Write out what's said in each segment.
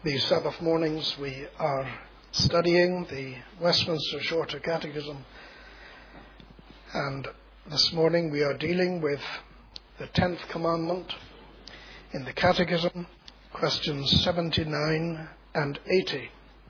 These Sabbath mornings we are studying the Westminster Shorter Catechism, and this morning we are dealing with the 10th commandment in the Catechism, questions 79 and 80.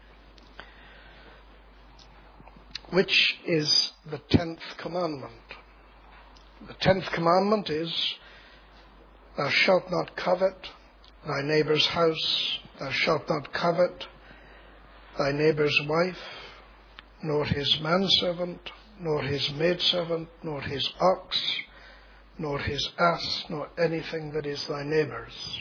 Which is the 10th commandment? The 10th commandment is, thou shalt not covet thy neighbour's house, thou shalt not covet thy neighbour's wife, nor his manservant, nor his maidservant, nor his ox, nor his ass, nor anything that is thy neighbour's.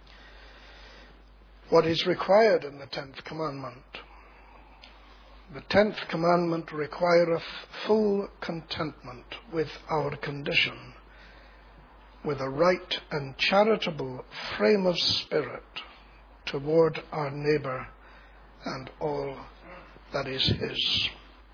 What is required in the 10th commandment? The 10th commandment requireth full contentment with our condition, with a right and charitable frame of spirit toward our neighbour and all that is his.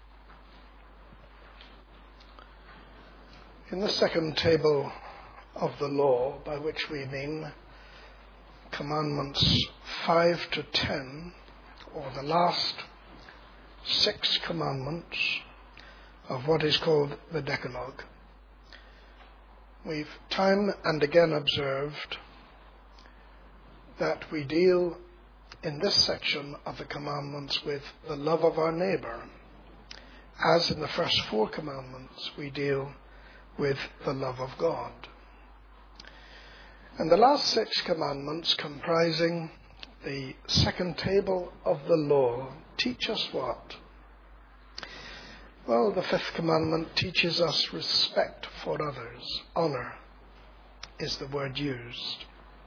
In the second table of the law, by which we mean commandments 5 to 10, or the last 6 commandments of what is called the Decalogue, we've time and again observed that we deal in this section of the commandments with the love of our neighbour. As in the first 4 commandments, we deal with the love of God. And the last 6 commandments, comprising the second table of the law, teach us what? Well, the 5th commandment teaches us respect for others. Honour is the word used.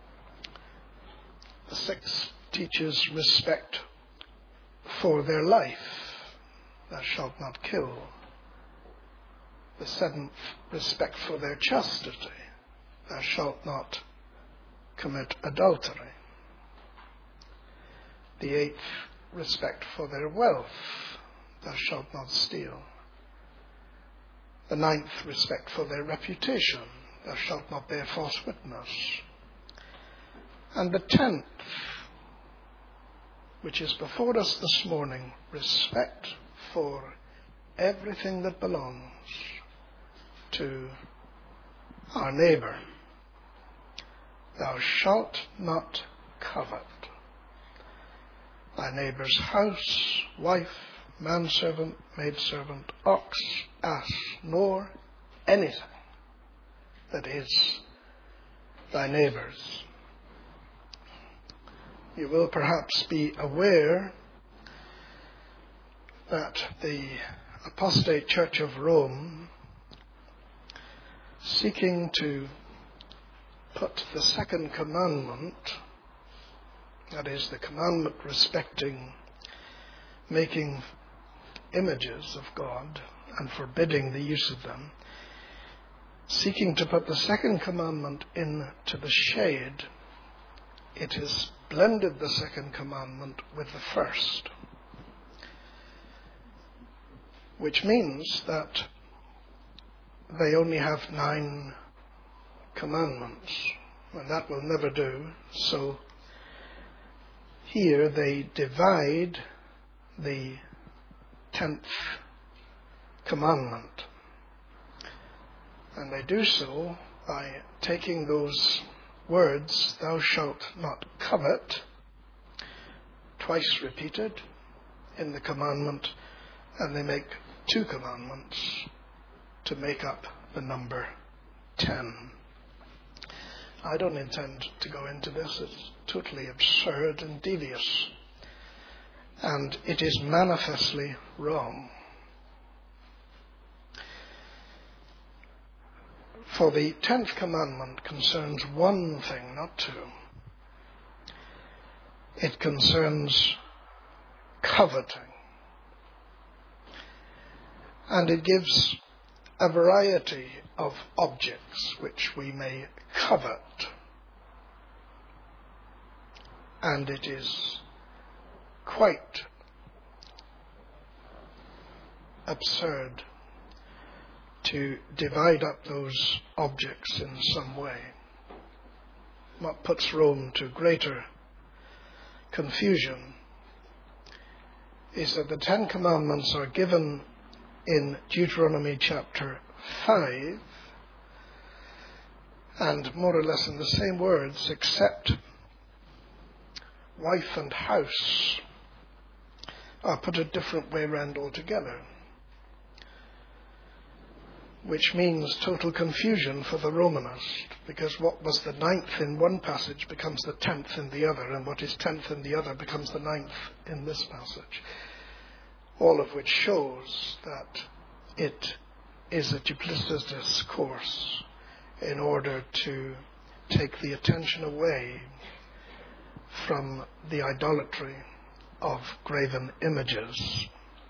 The 6th teaches respect for their life. Thou shalt not kill. The 7th, respect for their chastity. Thou shalt not commit adultery. The 8th, respect for their wealth. Thou shalt not steal. The 9th, respect for their reputation. Thou shalt not bear false witness. And the 10th, which is before us this morning, respect for everything that belongs to our neighbour. Thou shalt not covet thy neighbour's house, wife, manservant, maidservant, ox, ass, nor anything that is thy neighbour's. You will perhaps be aware that the apostate Church of Rome, seeking to put the 2nd commandment, that is the commandment respecting making images of God and forbidding the use of them, seeking to put the 2nd commandment into the shade, it has blended the 2nd commandment with the 1st, which means that they only have 9 commandments, and that will never do. So here they divide the 10th commandment, and they do so by taking those words, thou shalt not covet, twice repeated in the commandment, and they make 2 commandments to make up the number 10. I don't intend to go into this. It's totally absurd and devious, and it is manifestly wrong. For the 10th commandment concerns one thing, not 2. It concerns coveting. And it gives a variety of objects which we may covet. And it is quite absurd to divide up those objects in some way. What puts Rome to greater confusion is that the Ten Commandments are given in Deuteronomy chapter 5, and more or less in the same words, except wife and house are put a different way round altogether, which means total confusion for the Romanist, because what was the 9th in one passage becomes the 10th in the other, and what is 10th in the other becomes the 9th in this passage, all of which shows that it is a duplicitous course in order to take the attention away from the idolatry of graven images.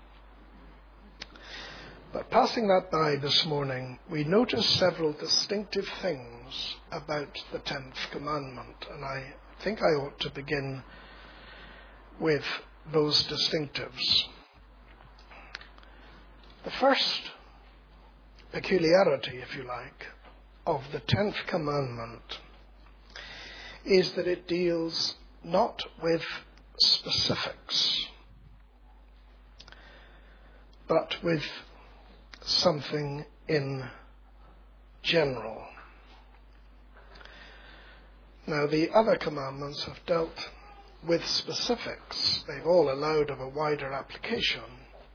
But passing that by this morning, we notice several distinctive things about the 10th commandment, and I think I ought to begin with those distinctives. The first peculiarity, if you like, of the 10th commandment is that it deals not with specifics, but with something in general. Now, the other commandments have dealt with specifics. They've all allowed of a wider application,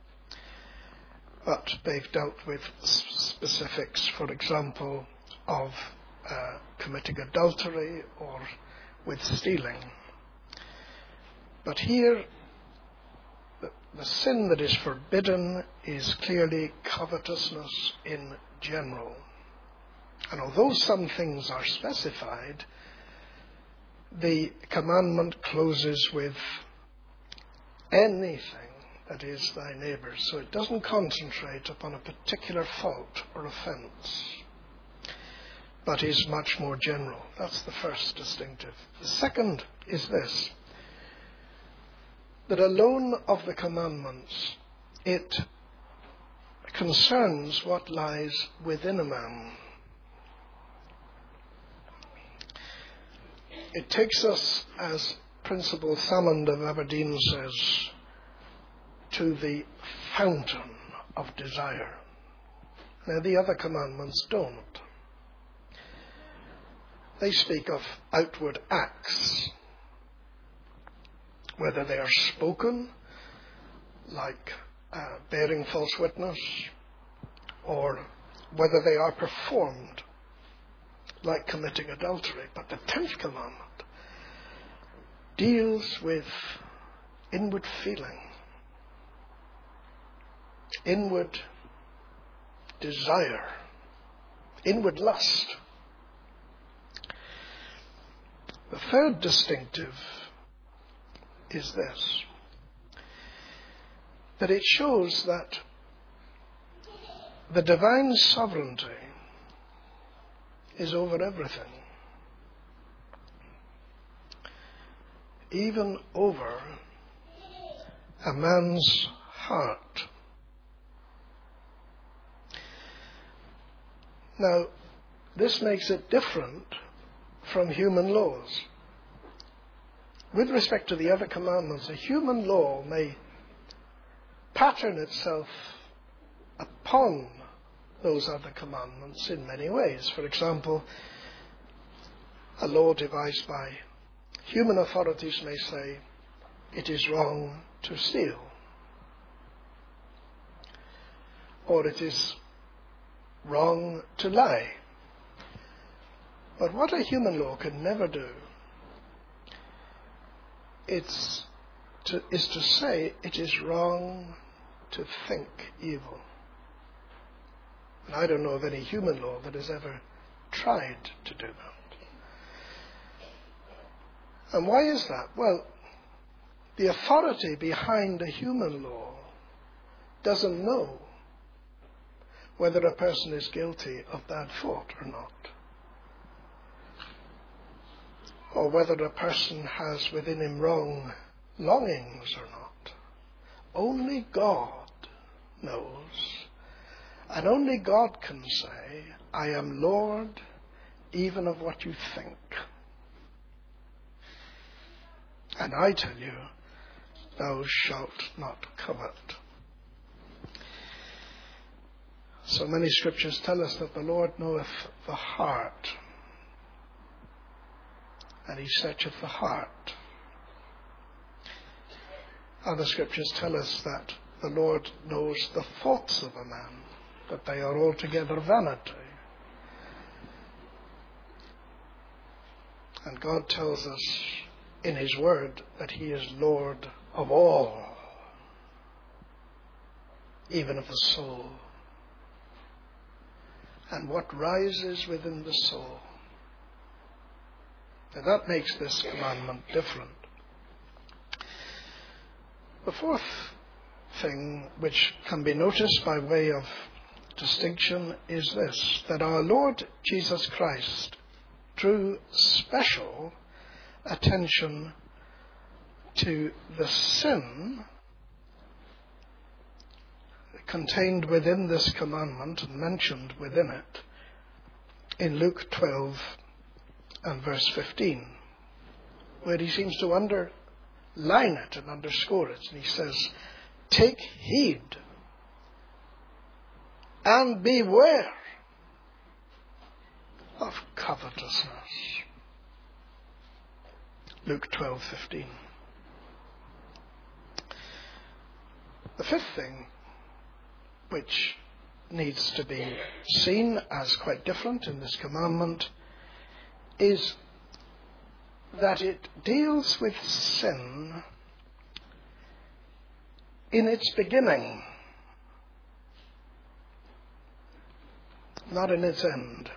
but they've dealt with specifics, for example, of committing adultery or with stealing. But here, the sin that is forbidden is clearly covetousness in general. And although some things are specified, the commandment closes with anything that is thy neighbour's. So it doesn't concentrate upon a particular fault or offence, but is much more general. That's the first distinctive. The second is this, that alone of the commandments, it concerns what lies within a man. It takes us, as Principal Salmond of Aberdeen says, to the fountain of desire. Now, the other commandments don't. They speak of outward acts, whether they are spoken, like bearing false witness, or whether they are performed, like committing adultery. But the 10th commandment deals with inward feeling, inward desire, inward lust. The third distinctive is this, that it shows that the divine sovereignty is over everything, even over a man's heart. Now, this makes it different from human laws. With respect to the other commandments, a human law may pattern itself upon those other commandments in many ways. For example, a law devised by human authorities may say it is wrong to steal, or it is wrong to lie. But what a human law can never do is to say it is wrong to think evil. And I don't know of any human law that has ever tried to do that. And why is that? Well, the authority behind a human law doesn't know whether a person is guilty of bad thought or not, or whether a person has within him wrong longings or not. Only God knows. And only God can say, I am Lord even of what you think. And I tell you, thou shalt not covet. So many scriptures tell us that the Lord knoweth the heart, and he searcheth the heart. Other scriptures tell us that the Lord knows the thoughts of a man, that they are altogether vanity. And God tells us in his word that he is Lord of all, even of the soul. And what rises within the soul. Now that makes this commandment different. The fourth thing which can be noticed by way of distinction is this, that our Lord Jesus Christ drew special attention to the sin contained within this commandment and mentioned within it in Luke 12 and verse 15, where he seems to underline it and underscore it. And he says, take heed and beware of covetousness. Luke 12:15. The fifth thing which needs to be seen as quite different in this commandment is that it deals with sin in its beginning, not in its end.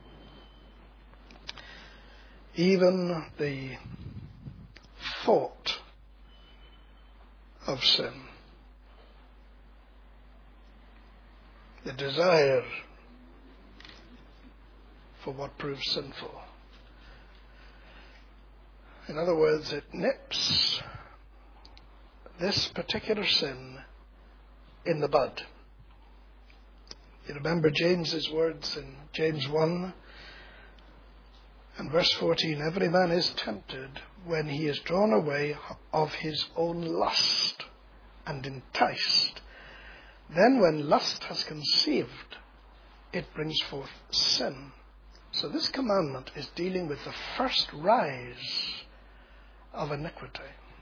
Even the thought of sin, the desire for what proves sinful. In other words, it nips this particular sin in the bud. You remember James's words in James 1 and verse 14, every man is tempted when he is drawn away of his own lust and enticed. Then when lust has conceived, it brings forth sin. So this commandment is dealing with the first rise of iniquity.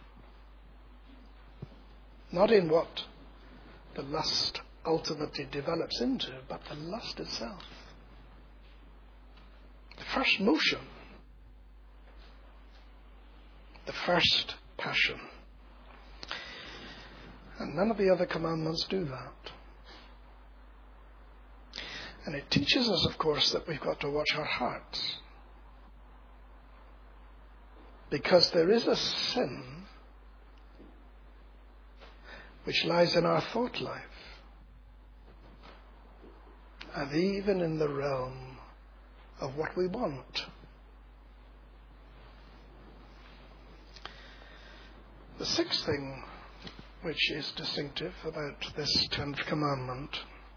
Not in what the lust ultimately develops into, but the lust itself. The first motion. The first passion. And none of the other commandments do that. And it teaches us, of course, that we've got to watch our hearts. Because there is a sin which lies in our thought life, and even in the realm of what we want. The sixth thing which is distinctive about this 10th commandment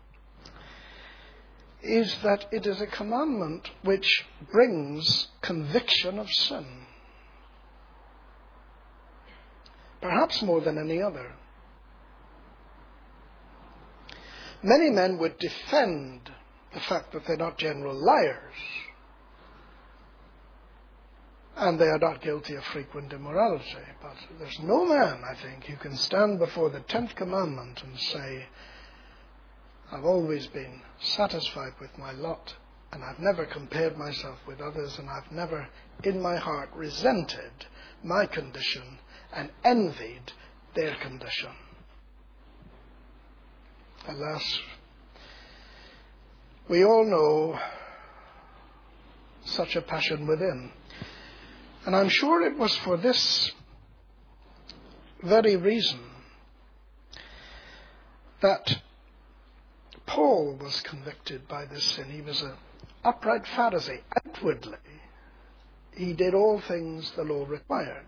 is that it is a commandment which brings conviction of sin. Perhaps more than any other. Many men would defend the fact that they're not general liars and they are not guilty of frequent immorality. But there's no man, I think, who can stand before the 10th commandment and say, I've always been satisfied with my lot, and I've never compared myself with others, and I've never in my heart resented my condition and envied their condition. Alas, we all know such a passion within. And I'm sure it was for this very reason that Paul was convicted by this sin. He was an upright Pharisee. Outwardly, he did all things the law required.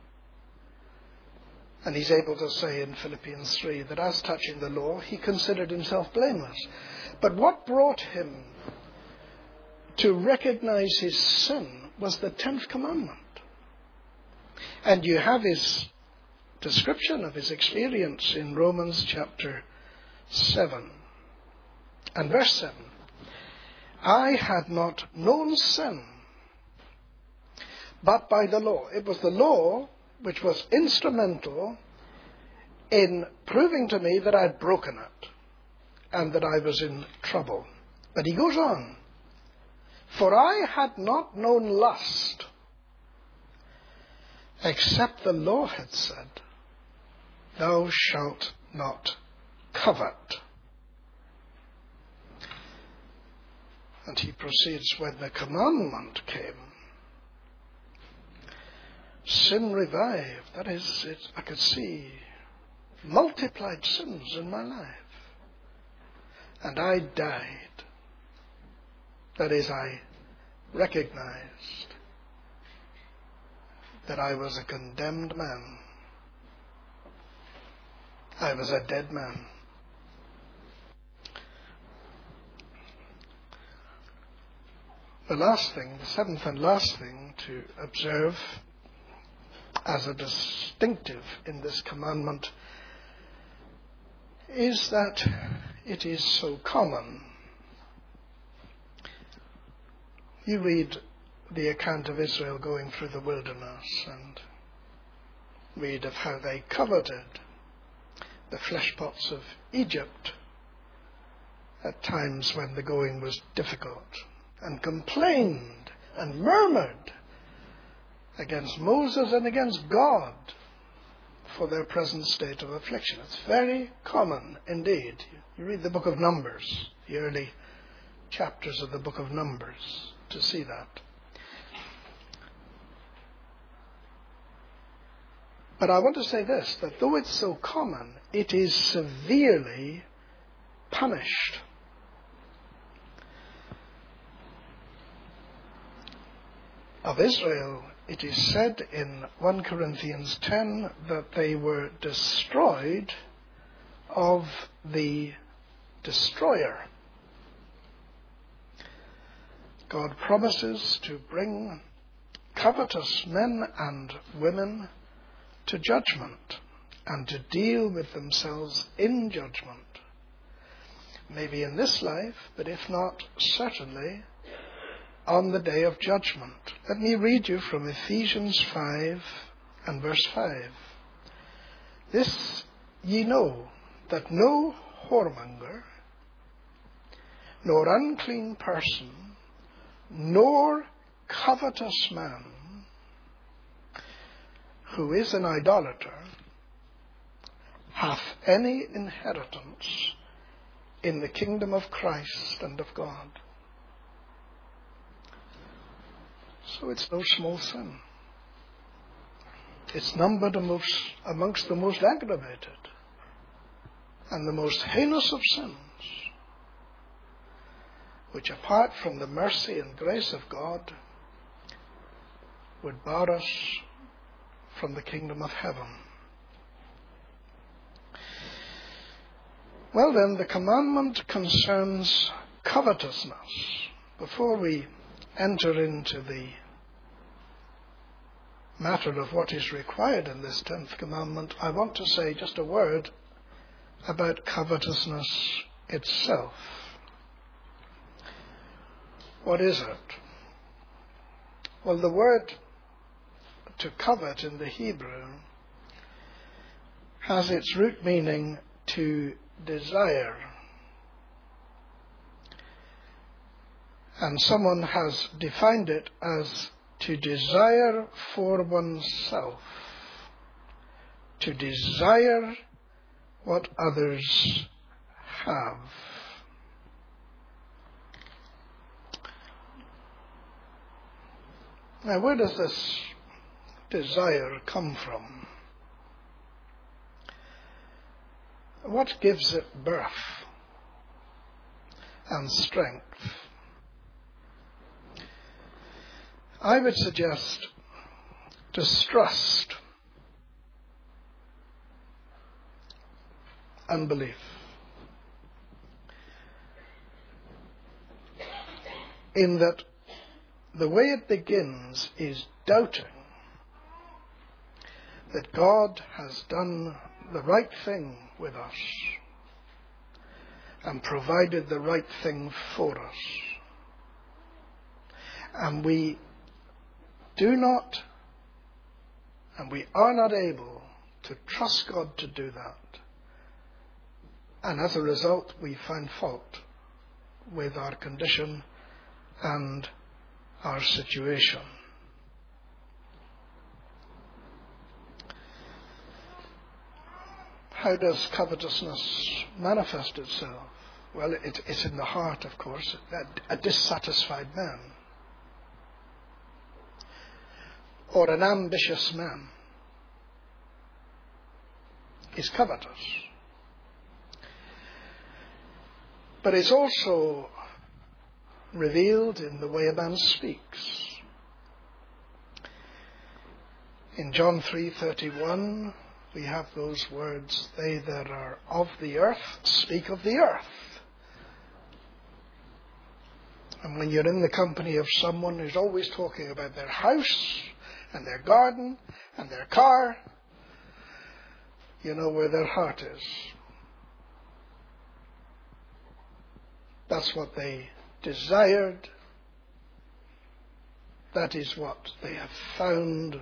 And he's able to say in Philippians 3 that as touching the law, he considered himself blameless. But what brought him to recognize his sin was the 10th commandment. And you have his description of his experience in Romans chapter 7 and verse 7. I had not known sin, but by the law. It was the law which was instrumental in proving to me that I'd broken it and that I was in trouble. But he goes on, for I had not known lust, except the law had said, thou shalt not covet. And he proceeds, when the commandment came, sin revived. That is, I could see multiplied sins in my life. And I died. That is, I recognized that I was a condemned man. I was a dead man. The last thing, the seventh and last thing to observe as a distinctive in this commandment is that it is so common. You read the account of Israel going through the wilderness and read of how they coveted the flesh pots of Egypt at times when the going was difficult, and complained and murmured against Moses and against God for their present state of affliction. It's very common indeed. You read the book of Numbers, the early chapters of the book of Numbers, to see that. But I want to say this, that though it's so common, it is severely punished. Of Israel, it is said in 1 Corinthians 10 that they were destroyed of the destroyer. God promises to bring covetous men and women to judgment and to deal with themselves in judgment. Maybe in this life, but if not, certainly on the day of judgment. Let me read you from Ephesians 5 and verse 5. This ye know, that no whoremonger, nor unclean person, nor covetous man, who is an idolater, hath any inheritance in the kingdom of Christ and of God. So it's no small sin. It's numbered amongst the most aggravated and the most heinous of sins, which apart from the mercy and grace of God would bar us from the kingdom of heaven. Well then, the commandment concerns covetousness. Before we enter into the matter of what is required in this 10th commandment, I want to say just a word about covetousness itself. What is it? Well, the word to covet in the Hebrew has its root meaning to desire. And someone has defined it as to desire for oneself, to desire what others have. Now, where does this desire come from? What gives it birth and strength? I would suggest distrust, unbelief. In that the way it begins is doubting that God has done the right thing with us and provided the right thing for us. And we do not, and we are not able to trust God to do that. And as a result, we find fault with our condition and our situation. How does covetousness manifest itself? Well, it's in the heart, of course. A dissatisfied man or an ambitious man is covetous. But it's also revealed in the way a man speaks. In John 3:31, we have those words, "They that are of the earth speak of the earth." And when you're in the company of someone who's always talking about their house and their garden and their car, you know where their heart is. That's what they desired. That is what they have found.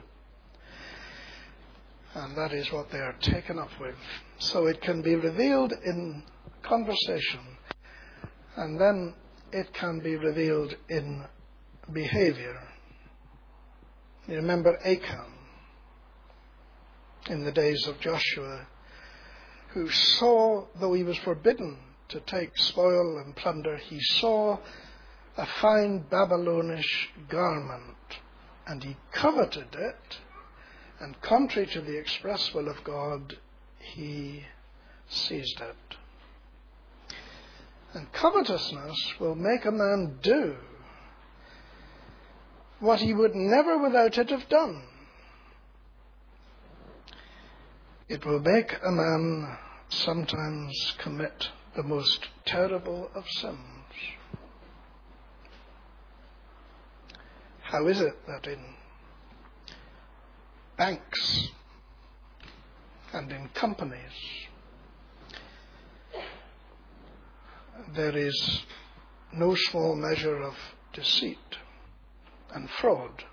And that is what they are taken up with. So it can be revealed in conversation. And then it can be revealed in behavior. You remember Achan in the days of Joshua, who saw, though he was forbidden to take spoil and plunder, he saw a fine Babylonish garment, and he coveted it, and contrary to the express will of God, he seized it. And covetousness will make a man do what he would never without it have done. It will make a man sometimes commit the most terrible of sins. How is it that in banks and in companies there is no small measure of deceit and fraud?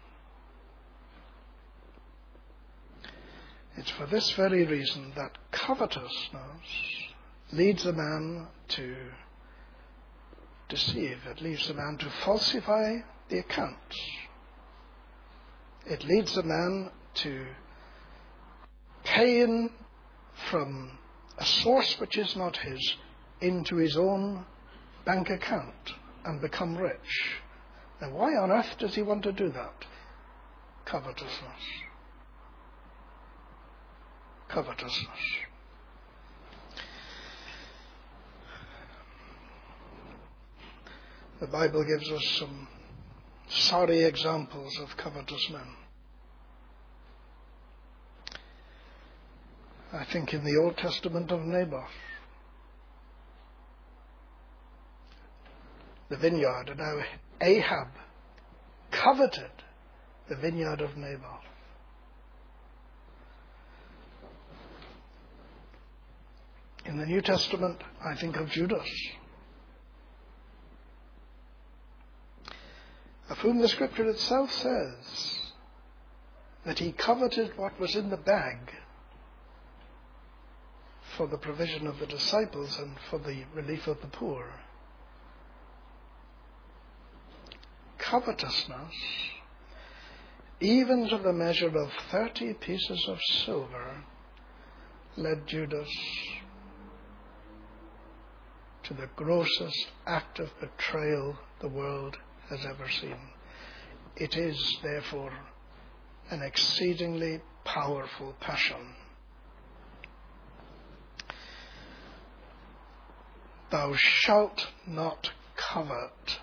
It's for this very reason that covetousness leads a man to deceive. It leads a man to falsify the accounts. It leads a man to pay in from a source which is not his into his own bank account and become rich. Now, why on earth does he want to do that? Covetousness. Covetousness. The Bible gives us some sorry examples of covetous men. I think in the Old Testament of Naboth, the vineyard, and now Ahab coveted the vineyard of Naboth. In the New Testament, I think of Judas, of whom the Scripture itself says that he coveted what was in the bag for the provision of the disciples and for the relief of the poor. Covetousness, even to the measure of 30 pieces of silver, led Judas to the grossest act of betrayal the world has ever seen. It is, therefore, an exceedingly powerful passion. Thou shalt not covet.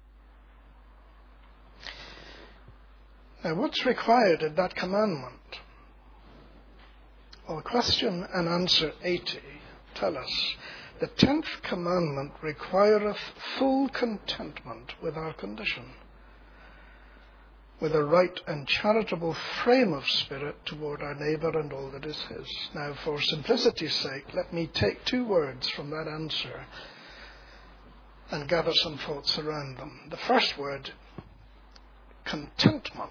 Now, what's required in that commandment? Well, question and answer 80 tell us the 10th commandment requireth full contentment with our condition. with a right and charitable frame of spirit toward our neighbour and all that is his. Now, for simplicity's sake, let me take 2 words from that answer and gather some thoughts around them. The first word, contentment.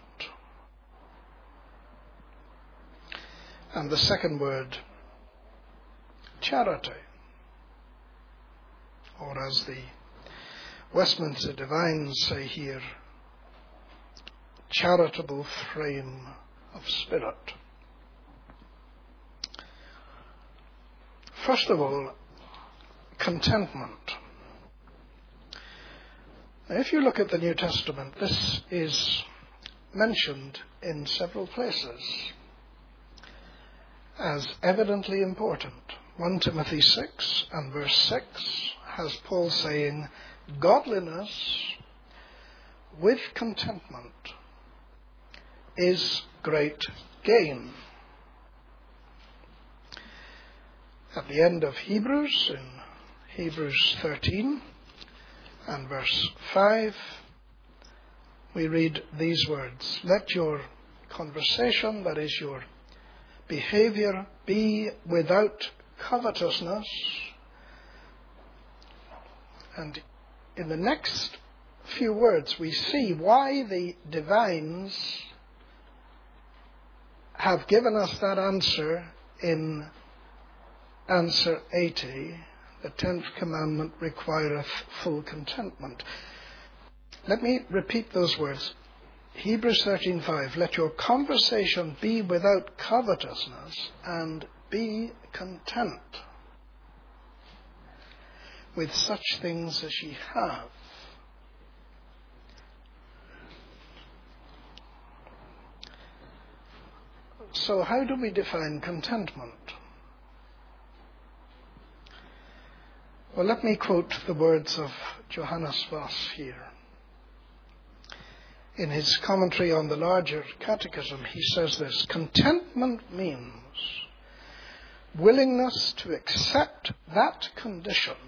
And the second word, charity. Or as the Westminster Divines say here, charitable frame of spirit. First of all, contentment. Now, if you look at the New Testament, this is mentioned in several places as evidently important. 1 Timothy 6 and verse 6 has Paul saying, godliness with contentment is great gain. At the end of Hebrews, in Hebrews 13 and verse 5, we read these words, let your conversation, that is your behavior, be without covetousness. And in the next few words we see why the divines have given us that answer in answer 80. The 10th commandment requireth full contentment. Let me repeat those words. Hebrews 13:5, let your conversation be without covetousness and be content with such things as ye have. So how do we define contentment? Well, let me quote the words of Johannes Vos here. In his commentary on the larger catechism, he says this, contentment means willingness to accept that condition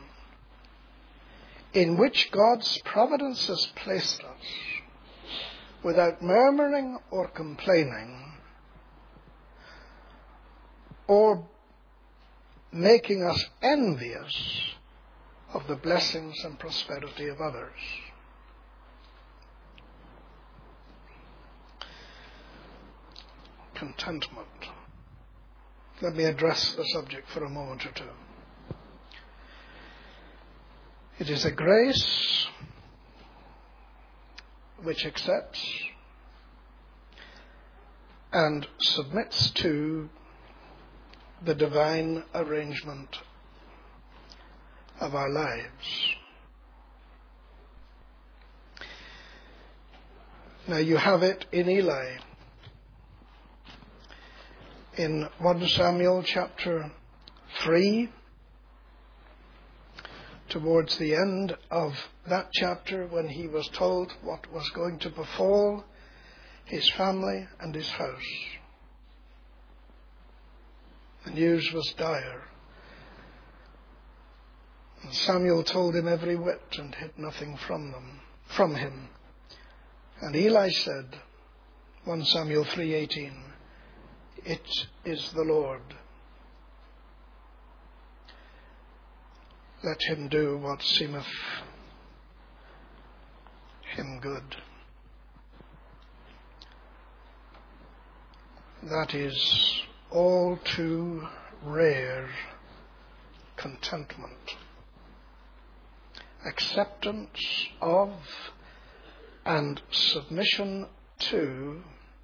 in which God's providence has placed us without murmuring or complaining or making us envious of the blessings and prosperity of others. Contentment. Let me address the subject for a moment or two. It is a grace which accepts and submits to the divine arrangement of our lives. Now you have it in Eli. In 1 Samuel chapter 3, towards the end of that chapter, when he was told what was going to befall his family and his house, the news was dire. And Samuel told him every whit and hid nothing from him. And Eli said, 1 Samuel 3:18, it is the Lord. Let him do what seemeth him good. That is all too rare contentment. Acceptance of and submission to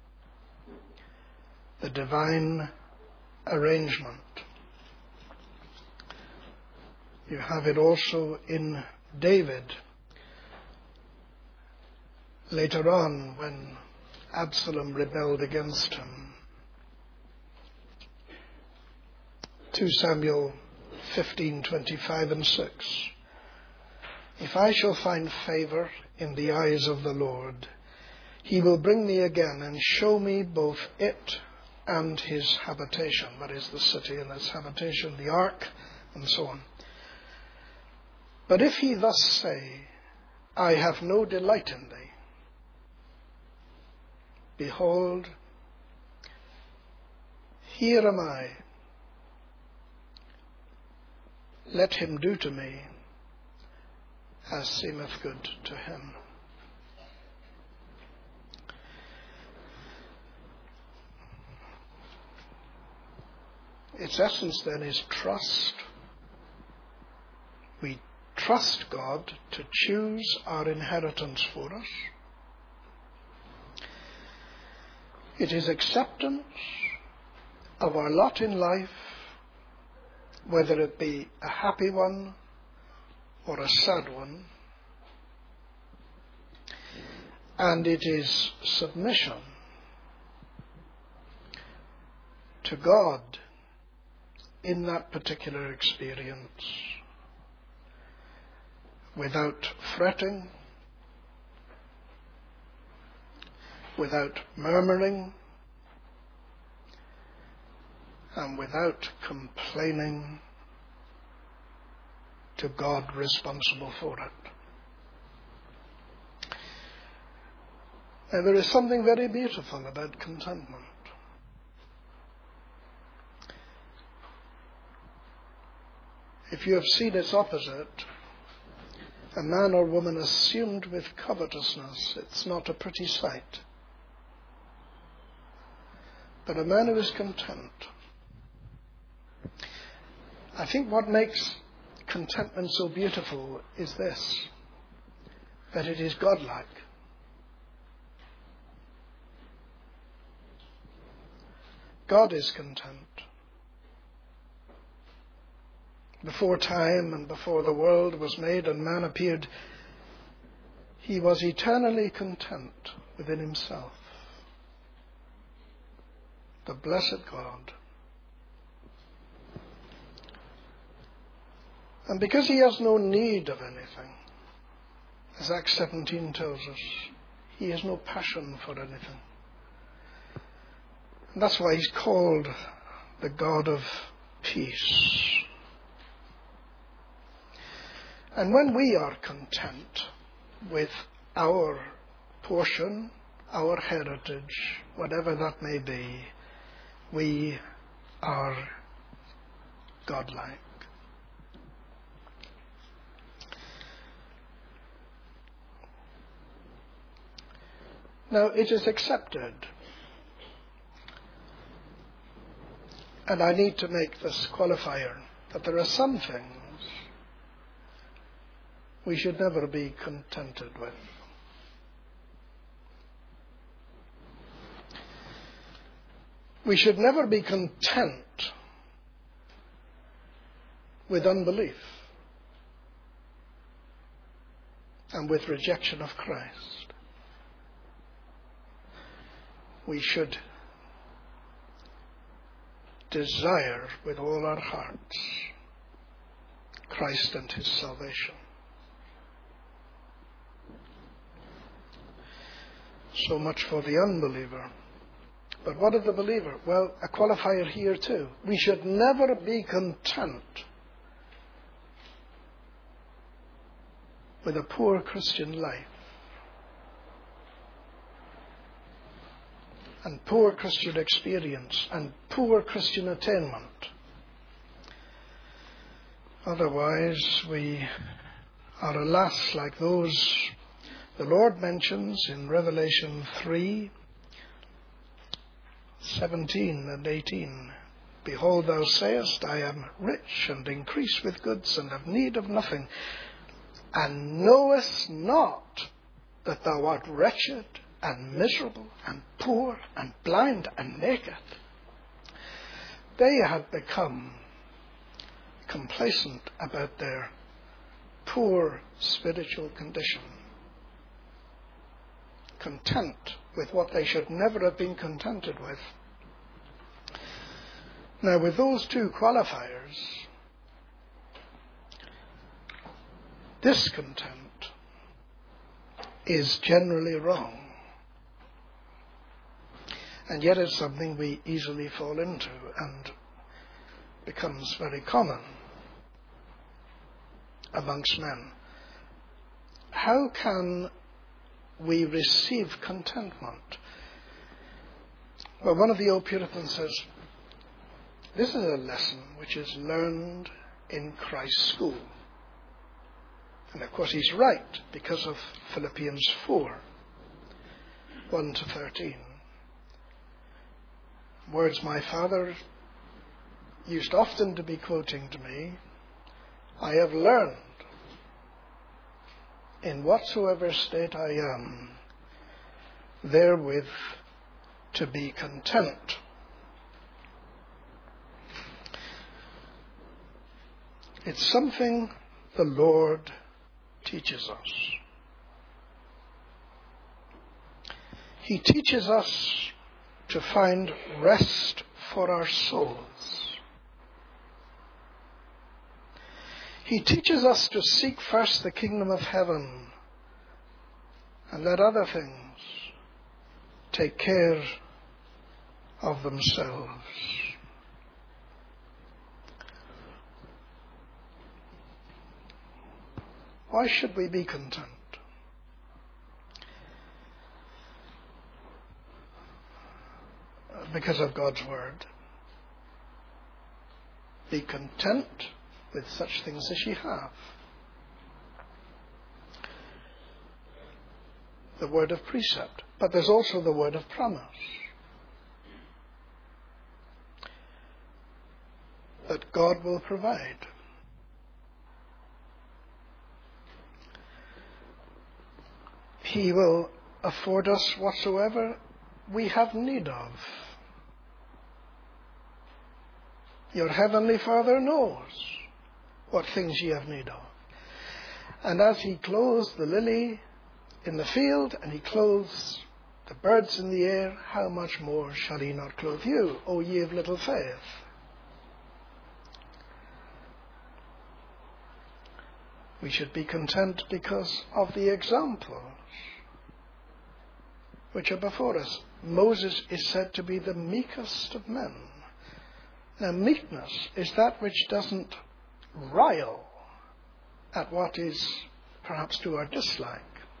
the divine arrangement. You have it also in David later on when Absalom rebelled against him. 2 Samuel 15:25 and 6. If I shall find favour in the eyes of the Lord, he will bring me again and show me both it and his habitation, that is the city and its habitation, the ark, and so on. But if he thus say, I have no delight in thee, Behold, here am I. Let him do to me as seemeth good to him. Its essence then is trust. We trust God to choose our inheritance for us. It is acceptance of our lot in life, whether it be a happy one or a sad one. And it is submission to God in that particular experience, without fretting, without murmuring, and without complaining to God responsible for it. Now, there is something very beautiful about contentment. If you have seen its opposite, a man or woman assumed with covetousness, it's not a pretty sight. But a man who is content. I think what makes contentment so beautiful is this, that it is godlike. God is content. Before time and before the world was made and man appeared, he was eternally content within himself. The blessed God. And because he has no need of anything, as Acts 17 tells us, he has no passion for anything. And that's why he's called the God of peace. And when we are content with our portion, our heritage, whatever that may be, we are godlike. Now, it is accepted, and I need to make this qualifier, that there are some things we should never be contented with. We should never be content with unbelief and with rejection of Christ. We should desire with all our hearts Christ and his salvation. So much for the unbeliever. But what of the believer? Well, a qualifier here too. We should never be content with a poor Christian life and poor Christian experience and poor Christian attainment. Otherwise, we are, alas, like those the Lord mentions in Revelation 3:17 and 18. Behold, thou sayest, I am rich and increase with goods and have need of nothing, and knowest not that thou art wretched and miserable and poor and blind and naked. They had become complacent about their poor spiritual condition, content with what they should never have been contented with. Now, with those two qualifiers, discontent is generally wrong. And yet it's something we easily fall into and becomes very common amongst men. How can we receive contentment? Well, one of the old Puritans says, this is a lesson which is learned in Christ's school. And of course he's right, because of Philippians 4, 1 to 13. Words my father used often to be quoting to me, I have learned in whatsoever state I am, therewith to be content. It's something the Lord teaches us. He teaches us to find rest for our souls. He teaches us to seek first the kingdom of heaven and let other things take care of themselves. Why should we be content? Because of God's word. Be content with such things as ye have. The word of precept. But there's also the word of promise. That God will provide. He will afford us whatsoever we have need of. Your heavenly Father knows what things ye have need of. And as he clothes the lily in the field, and he clothes the birds in the air, how much more shall he not clothe you, O ye of little faith? We should be content because of the examples which are before us. Moses is said to be the meekest of men. Now, meekness is that which doesn't rile at what is perhaps to our dislike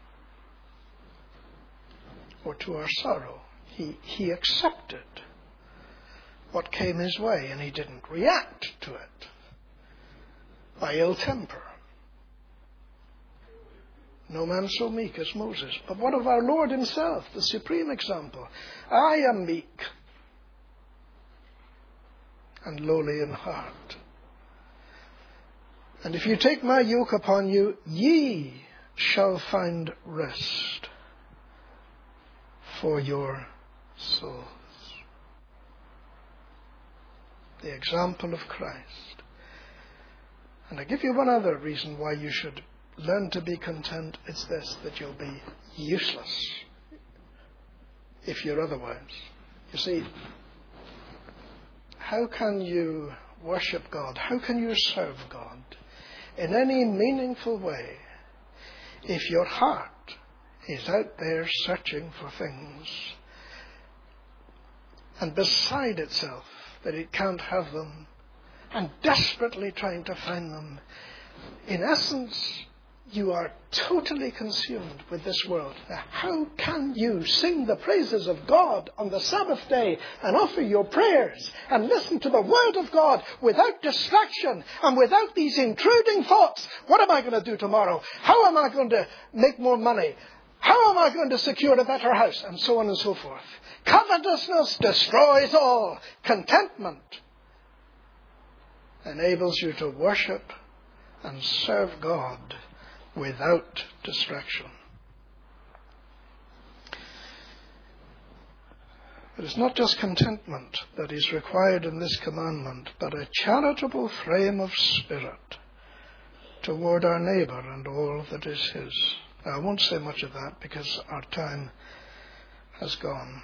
or to our sorrow. He accepted what came his way, and he didn't react to it by ill temper. No man so meek as Moses. But what of our Lord himself, the supreme example? I am meek and lowly in heart. And if you take my yoke upon you, ye shall find rest for your souls. The example of Christ. And I give you one other reason why you should learn to be content. It's this, that you'll be useless if you're otherwise. You see, how can you worship God? How can you serve God in any meaningful way if your heart is out there searching for things and beside itself that it can't have them and desperately trying to find them? In essence, you are totally consumed with this world. Now, how can you sing the praises of God on the Sabbath day and offer your prayers and listen to the word of God without distraction and without these intruding thoughts? What am I going to do tomorrow? How am I going to make more money? How am I going to secure a better house? And so on and so forth. Covetousness destroys all. Contentment enables you to worship and serve God without distraction. It is not just contentment that is required in this commandment, but a charitable frame of spirit toward our neighbour and all that is his. Now, I won't say much of that because our time has gone.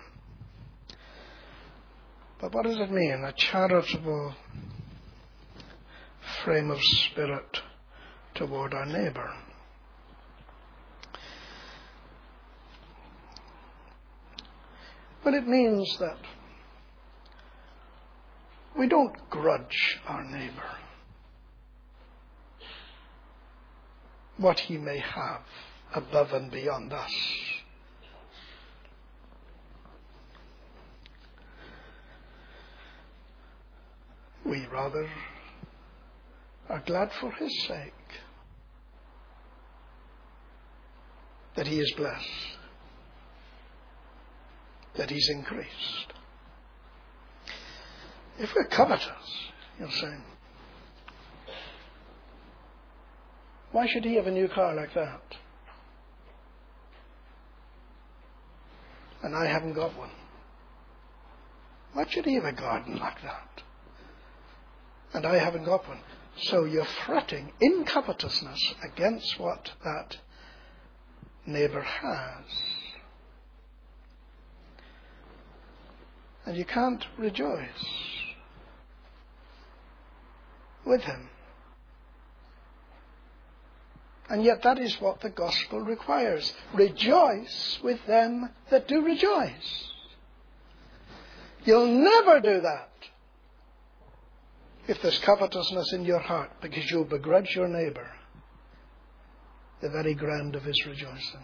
But what does it mean, a charitable frame of spirit toward our neighbour? Well, it means that we don't grudge our neighbour what he may have above and beyond us. We rather are glad for his sake that he is blessed, that he's increased. If we're covetous, you'll say, why should he have a new car like that? And I haven't got one. Why should he have a garden like that? And I haven't got one. So you're fretting in covetousness against what that neighbour has. And you can't rejoice with him. And yet that is what the gospel requires. Rejoice with them that do rejoice. You'll never do that if there's covetousness in your heart, because you'll begrudge your neighbour the very ground of his rejoicing.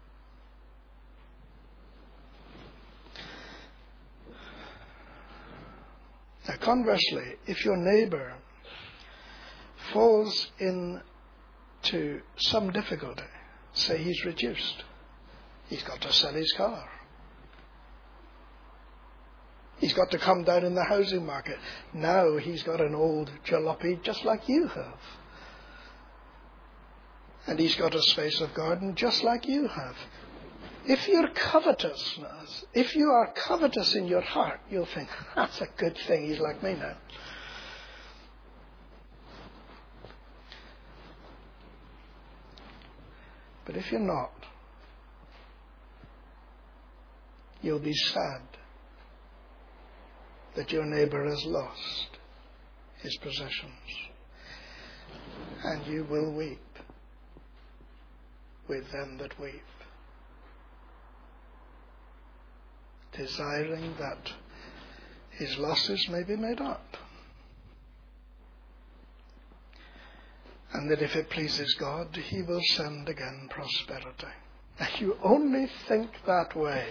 Now conversely, if your neighbour falls into some difficulty, say he's reduced, he's got to sell his car, he's got to come down in the housing market, now he's got an old jalopy just like you have, and he's got a space of garden just like you have. If you're covetousness, if you are covetous in your heart, you'll think, that's a good thing, he's like me now. But if you're not, you'll be sad that your neighbour has lost his possessions. And you will weep with them that weep, desiring that his losses may be made up. And that if it pleases God, he will send again prosperity. And you only think that way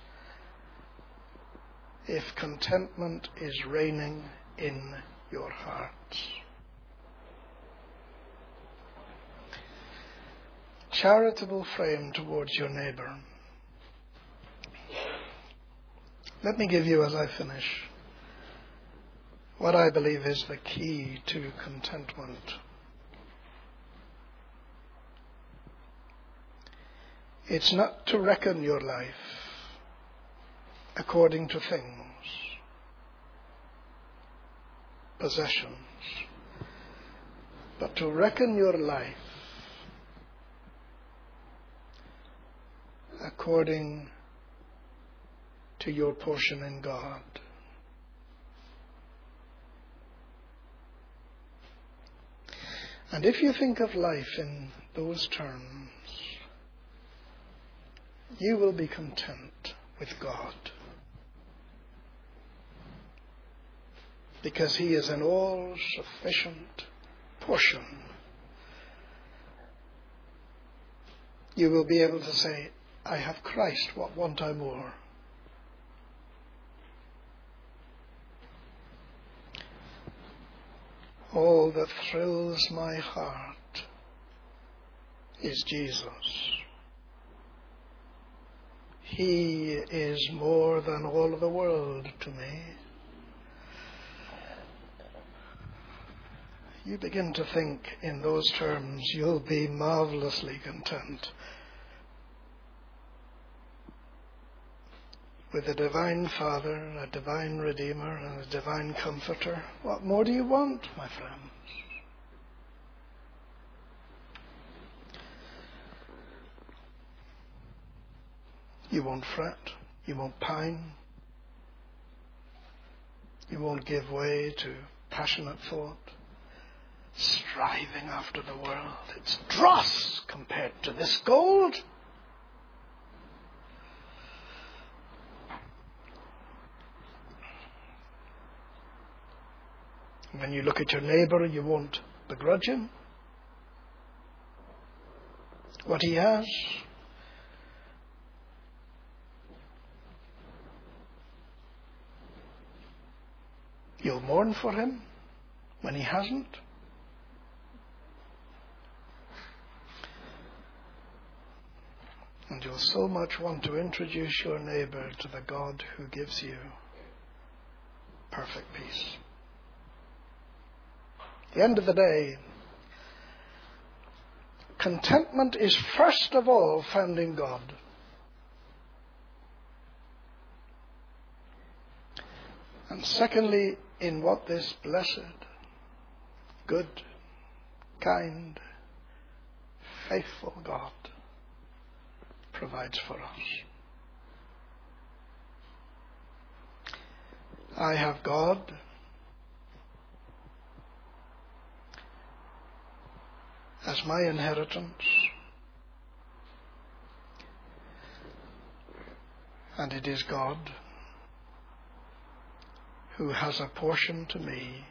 if contentment is reigning in your hearts. Charitable frame towards your neighbour. Let me give you, as I finish, what I believe is the key to contentment. It's not to reckon your life according to things, possessions, but to reckon your life according to your portion in God. And if you think of life in those terms, you will be content with God, because he is an all-sufficient portion. You will be able to say, I have Christ, what want I more? All that thrills my heart is Jesus. He is more than all of the world to me. You begin to think in those terms, you'll be marvelously content with a divine Father, a divine Redeemer, and a divine Comforter. What more do you want, my friends? You won't fret. You won't pine. You won't give way to passionate thought, striving after the world. It's dross compared to this gold. When you look at your neighbour, you won't begrudge him what he has. You'll mourn for him when he hasn't? And you'll so much want to introduce your neighbor to the God who gives you perfect peace. At the end of the day, contentment is first of all found in God. And secondly, in what this blessed, good, kind, faithful God provides for us. I have God as my inheritance, and it is God who has apportioned to me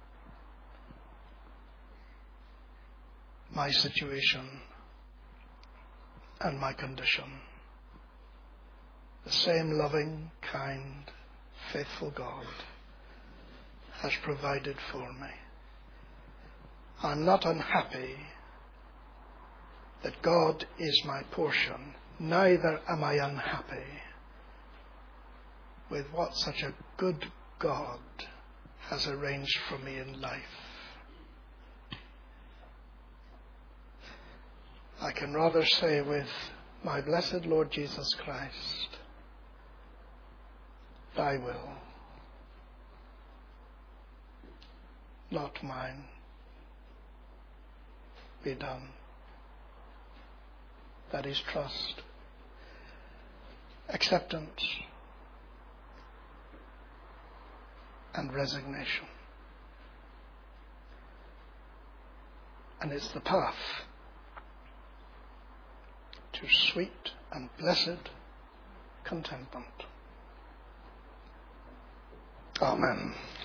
my situation and my condition. The same loving, kind, faithful God has provided for me. I'm not unhappy that God is my portion. Neither am I unhappy with what such a good God has arranged for me in life. I can rather say with my blessed Lord Jesus Christ, thy will, not mine, be done. That is trust, acceptance, and resignation. And it's the path to sweet and blessed contentment. Amen.